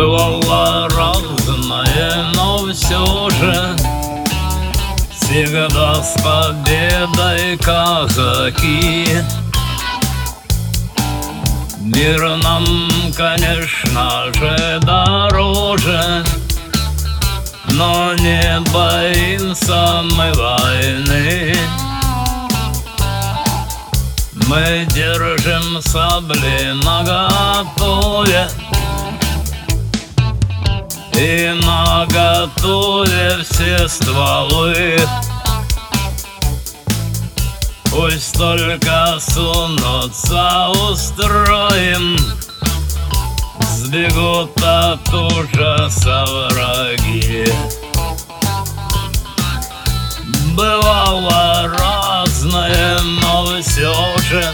Бывало разное, но все же всегда с победой казаки. Мир нам, конечно же, дороже, но не боимся мы войны. Мы держим сабли наготове, и наготове все стволы. Пусть только сунутся, устроим, сбегут от ужаса враги. Бывало разное, но все же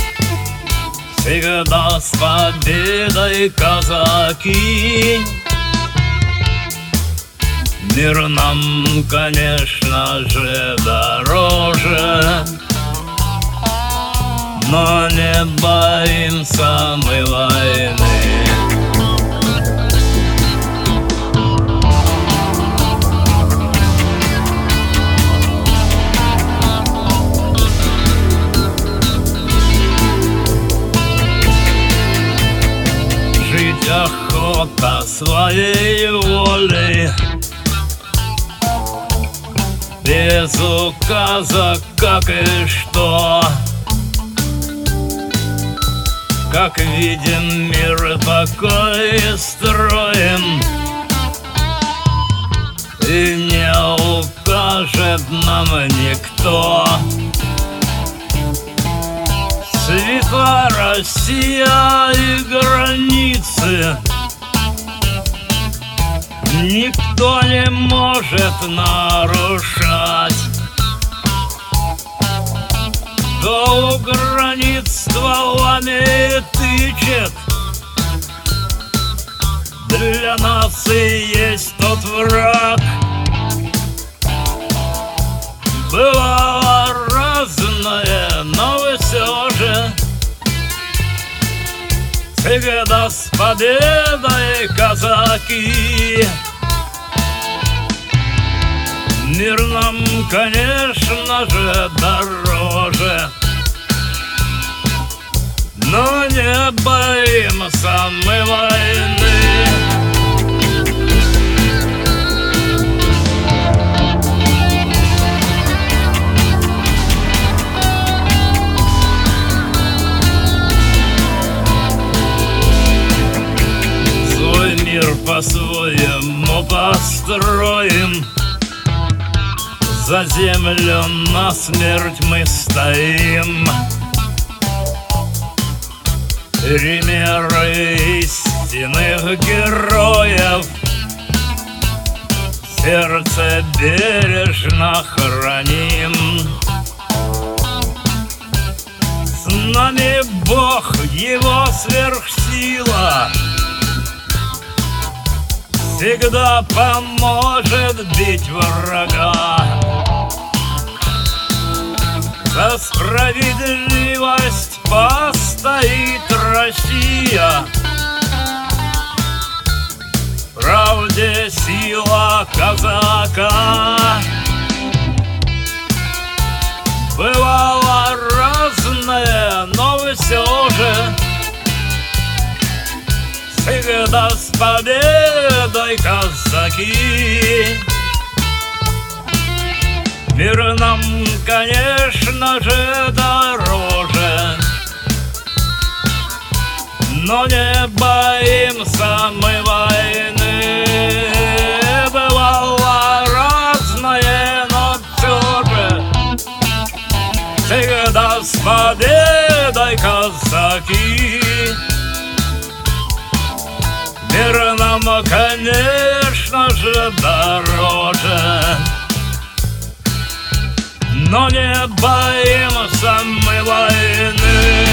всегда с победой казаки. Мир нам, конечно же, дороже, но не боимся мы войны. Жить охота своей волей, без указа, как и что. Как видим мир, такой строим, и не укажет нам никто. Света Россия и границы никто не может нарушать. Кто у границ стволами тычет, для нас и есть тот враг. Бывало разное, но все же всегда с победой казаки. Мир нам, конечно же, дороже, но не боимся мы войны. Свой мир по-своему построим, за землю насмерть мы стоим. Примеры истинных героев в сердце бережно храним. С нами Бог, Его сверхсила, всегда поможет бить врага. За справедливость постоит Россия, правде сила казака. Бывало разное, но все же всегда с победой казаки. Мир нам, конечно же, дороже, но не боимся мы войны. Бывало разное, но все же всегда с победой казаки. Мир нам, конечно же, дороже, но не боимся мы войны.